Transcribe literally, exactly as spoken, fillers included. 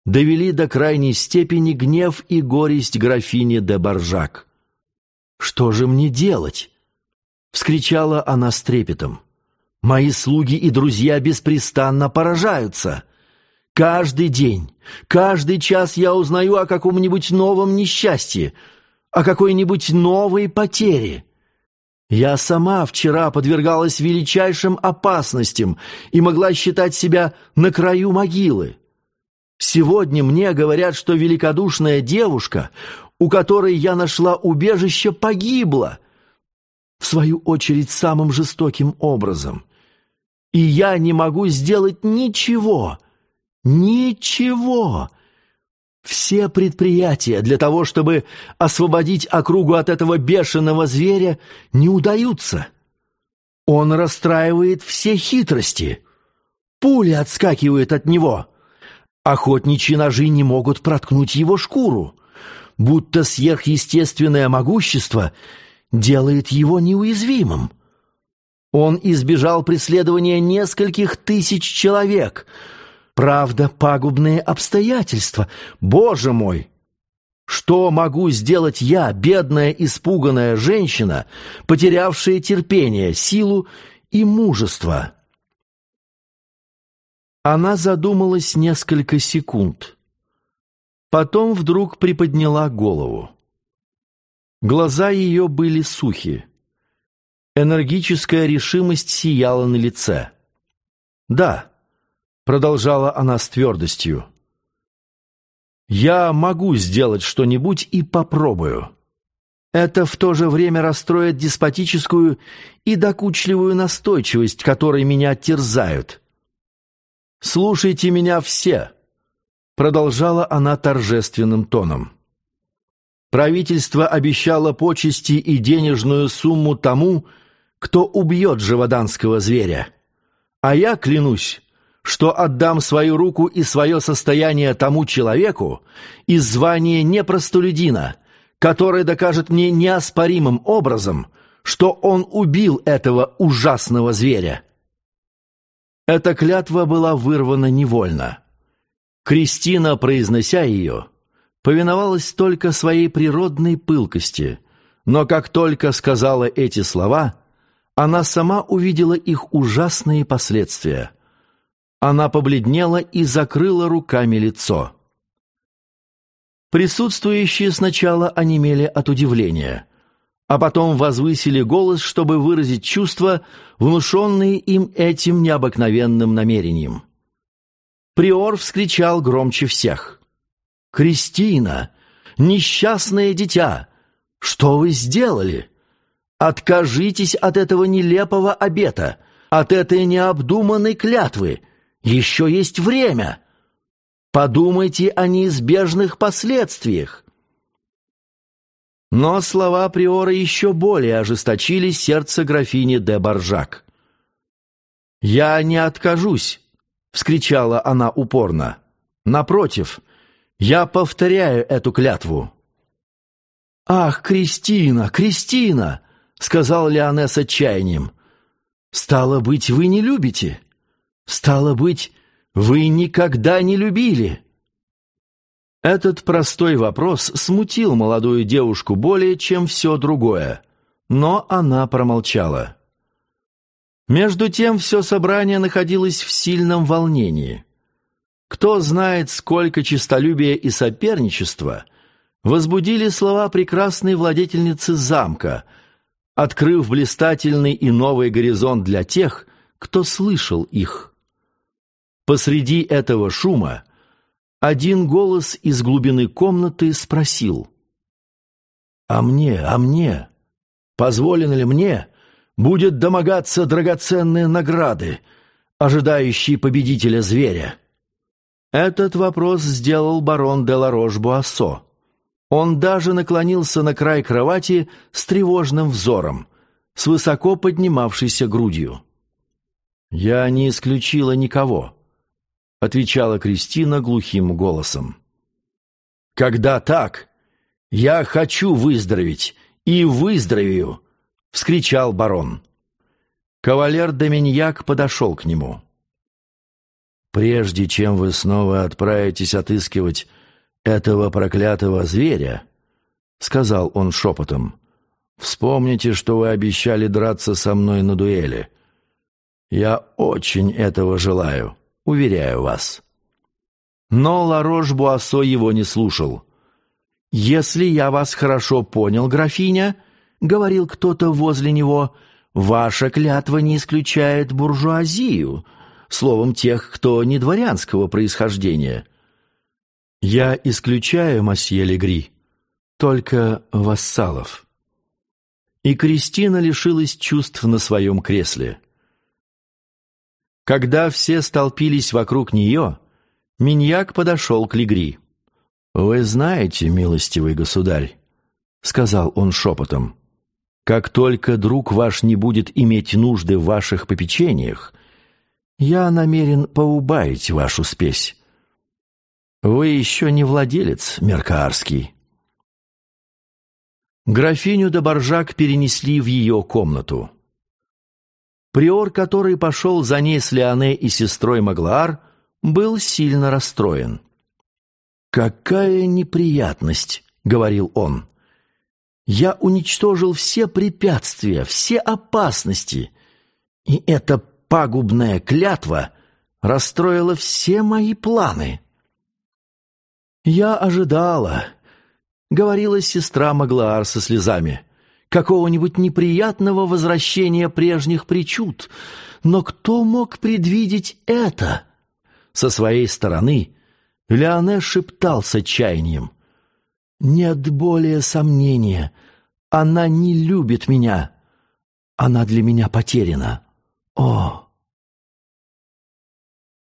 довели до крайней степени гнев и горесть графини де Боржак. «Что же мне делать?» — вскричала она с трепетом. «Мои слуги и друзья беспрестанно поражаются. Каждый день, каждый час я узнаю о каком-нибудь новом несчастье, о какой-нибудь новой потере. Я сама вчера подвергалась величайшим опасностям и могла считать себя на краю могилы. Сегодня мне говорят, что великодушная девушка, у которой я нашла убежище, погибла, в свою очередь, самым жестоким образом. И я не могу сделать ничего, ничего. Все предприятия для того, чтобы освободить округу от этого бешеного зверя, не удаются. Он расстраивает все хитрости. Пули отскакивают от него. Охотничьи ножи не могут проткнуть его шкуру, будто сверхъестественное могущество делает его неуязвимым. Он избежал преследования нескольких тысяч человек. Правда, пагубные обстоятельства. Боже мой! Что могу сделать я, бедная испуганная женщина, потерявшая терпение, силу и мужество?» Она задумалась несколько секунд. Потом вдруг приподняла голову. Глаза ее были сухи. Энергическая решимость сияла на лице. «Да», — продолжала она с твердостью, — «я могу сделать что-нибудь и попробую. Это в то же время расстроит деспотическую и докучливую настойчивость, которой меня терзают. Слушайте меня все», — продолжала она торжественным тоном. «Правительство обещало почести и денежную сумму тому, кто убьет живоданского зверя. А я клянусь, что отдам свою руку и свое состояние тому человеку из звания непростолюдина, который докажет мне неоспоримым образом, что он убил этого ужасного зверя». Эта клятва была вырвана невольно. Кристина, произнося ее, повиновалась только своей природной пылкости, но как только сказала эти слова, она сама увидела их ужасные последствия. Она побледнела и закрыла руками лицо. Присутствующие сначала онемели от удивления, а потом возвысили голос, чтобы выразить чувства, внушенные им этим необыкновенным намерением. Приор вскричал громче всех: «Кристина, несчастное дитя, что вы сделали? Откажитесь от этого нелепого обета, от этой необдуманной клятвы. Еще есть время. Подумайте о неизбежных последствиях». Но слова приора еще более ожесточили сердце графини де Боржак. «Я не откажусь», — вскричала она упорно. «Напротив, я повторяю эту клятву». «Ах, Кристина, Кристина!» — сказал Леоне с отчаянием. «Стало быть, вы не любите? Стало быть, вы никогда не любили?» Этот простой вопрос смутил молодую девушку более, чем все другое, но она промолчала. Между тем все собрание находилось в сильном волнении. Кто знает, сколько честолюбия и соперничества возбудили слова прекрасной владетельницы замка, открыв блистательный и новый горизонт для тех, кто слышал их. Посреди этого шума один голос из глубины комнаты спросил: «А мне, а мне, позволено ли мне будет домогаться драгоценные награды, ожидающие победителя зверя?» Этот вопрос сделал барон де Ларош-Буассо. Он даже наклонился на край кровати с тревожным взором, с высоко поднимавшейся грудью. «Я не исключила никого», — отвечала Кристина глухим голосом. «Когда так, я хочу выздороветь, и выздоровею!» — вскричал барон. Кавалер Доминьяк подошел к нему. «Прежде чем вы снова отправитесь отыскивать этого проклятого зверя, — сказал он шепотом, — вспомните, что вы обещали драться со мной на дуэли. Я очень этого желаю, уверяю вас». Но Ларош-Буассо его не слушал. «Если я вас хорошо понял, графиня, — говорил кто-то возле него, — ваша клятва не исключает буржуазию, словом, тех, кто не дворянского происхождения». «Я исключаю, мосье Легри, только вассалов». И Кристина лишилась чувств на своем кресле. Когда все столпились вокруг нее, Миньяк подошел к Легри. «Вы знаете, милостивый государь, — сказал он шепотом, — как только друг ваш не будет иметь нужды в ваших попечениях, я намерен поубавить вашу спесь. Вы еще не владелец меркаарский». Графиню де Боржак перенесли в ее комнату. Приор, который пошел за ней с Леоне и сестрой Маглаар, был сильно расстроен. «Какая неприятность!» — говорил он. «Я уничтожил все препятствия, все опасности, и эта пагубная клятва расстроила все мои планы». «Я ожидала», — говорила сестра Маглаар со слезами, «какого-нибудь неприятного возвращения прежних причуд, но кто мог предвидеть это?» Со своей стороны Леоне шептал с отчаянием: «Нет более сомнения, она не любит меня, она для меня потеряна. О,